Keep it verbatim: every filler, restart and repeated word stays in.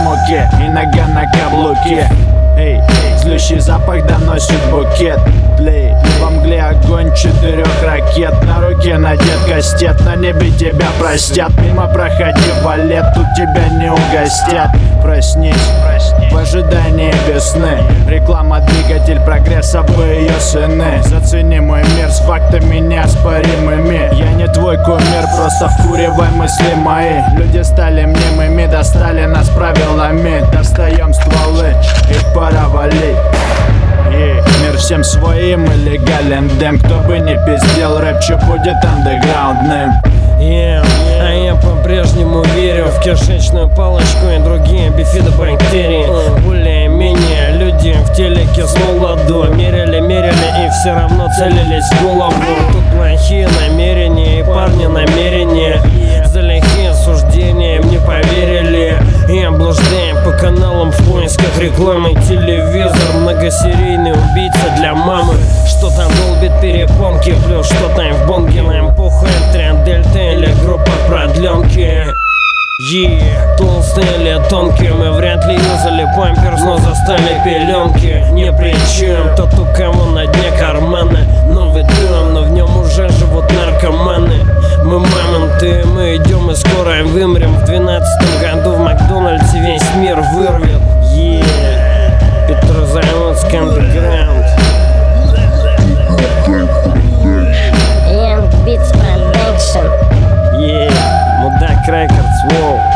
муке и нога на каблуке. Эй, злющий запах доносит букет. Тлей, во мгле огонь четырех ракет. На руке надет кастет, на небе тебя простят. Мимо проходи, валет, тут тебя не угостят. Проснись, в ожидании весны. Реклама, двигатель прогресса, вы ее сыны. Зацени мой мир с фактами неоспоримыми. Я не твой кумир, просто вкуривай мысли мои. Люди стали мнимыми, достали нас правилами. Достаем стволы, их пора валить. Yeah. Мир всем своим и легален дэм. Кто бы не пиздел, рэп че будет андеграундным. Yeah. А я по-прежнему верю в кишечную палочку и другие бифидобактерии. Более-менее люди в телеке с молоду мерили, мерили и все равно целились в голову. Тут плохие намерения и парни намерения. За лихие суждения им не поверили. И блуждаем по каналам в поисках рекламы. Телевизор, многосерийный убийца для мамы. Что-то долбит перепонки, плюс что-то в бонге. Нам похуй, тренд дельта или группа продленки. Yeah. Толстые или тонкие, мы вряд ли юзали памперс, но застали пеленки. Не при чем, тот у кого на дне кармана новый дом, но в нем уже живут наркоманы. Мы мамонты, мы идем и скоро вымрем. В двенадцатом году в Макдональдсе весь мир вырвет. Yeah. Петрозаводский андеграунд. Young Beats Production. Yeah. Мудак Рекордс, воу.